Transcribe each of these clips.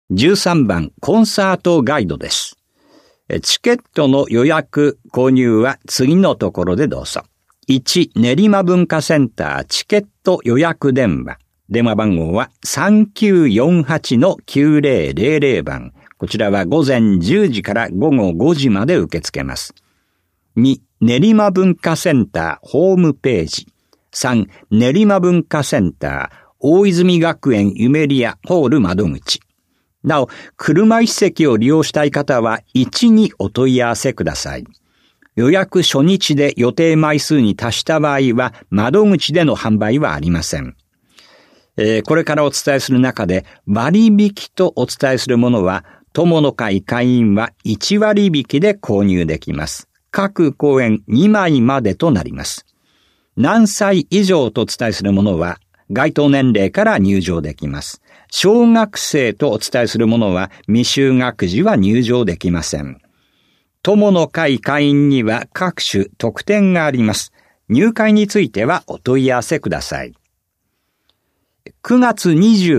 13番コンサートガイドです。チケットの予約購入は次のところでどうぞ。1、練馬文化センターチケット予約電話。電話番号は 3948-9000 番。こちらは午前10時から午後5時まで受け付けます。2、練馬文化センターホームページ。3、練馬文化センター大泉学園ゆめりやホール窓口。なお、車椅子席を利用したい方は1にお問い合わせください。予約初日で予定枚数に達した場合は窓口での販売はありません。これからお伝えする中で割引とお伝えするものは友の会会員は1割引きで購入できます。各公演2枚までとなります。何歳以上とお伝えするものは該当年齢から入場できます。小学生とお伝えするものは未就学児は入場できません。友の会会員には各種特典があります。入会についてはお問い合わせください。9月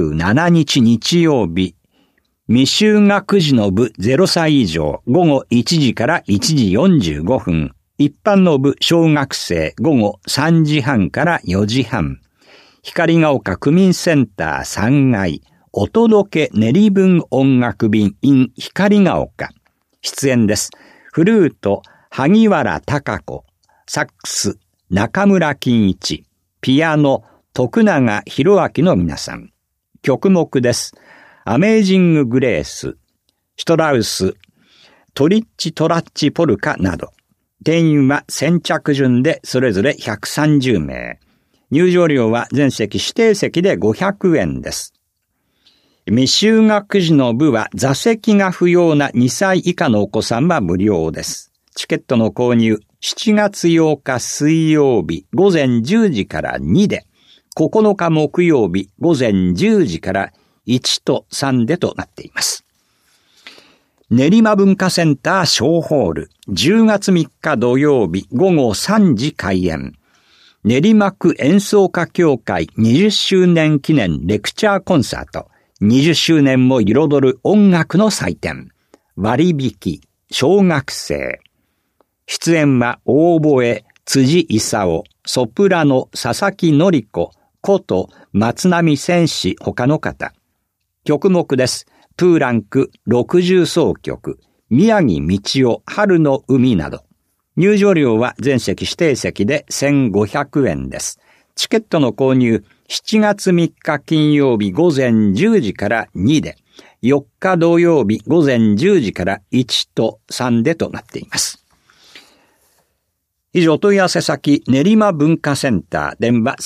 27日日曜日、未就学児の部0歳以上午後1時から1時45分、一般の部小学生午後3時半から4時半、光が丘区民センター3階、お届け練り文音楽便 in 光が丘。出演です。フルート、萩原貴子、サックス、中村金一、ピアノ、徳永博明の皆さん。曲目です。アメージング・グレース、シュトラウス、トリッチ・トラッチ・ポルカなど。定員は先着順でそれぞれ130名。入場料は全席指定席で500円です。未就学児の部は座席が不要な2歳以下のお子さんは無料です。チケットの購入、7月8日水曜日午前10時から2で、9日木曜日午前10時から1と3でとなっています。練馬文化センター小ホール、10月3日土曜日午後3時開演。練馬区演奏家協会20周年記念レクチャーコンサート。20周年を彩る音楽の祭典。割引、小学生。出演はオーボエ、辻勲、ソプラノ、佐々木典子、こと松並戦士他の方。曲目です。プーランク60奏曲、宮城道夫、春の海など。入場料は全席指定席で1500円です。チケットの購入、7月3日金曜日午前10時から2で、4日土曜日午前10時から1と3でとなっています。以上、問い合わせ先、練馬文化センター、電話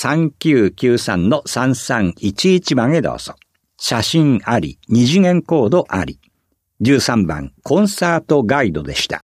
3993-3311 番へどうぞ。写真あり、二次元コードあり。13番、コンサートガイドでした。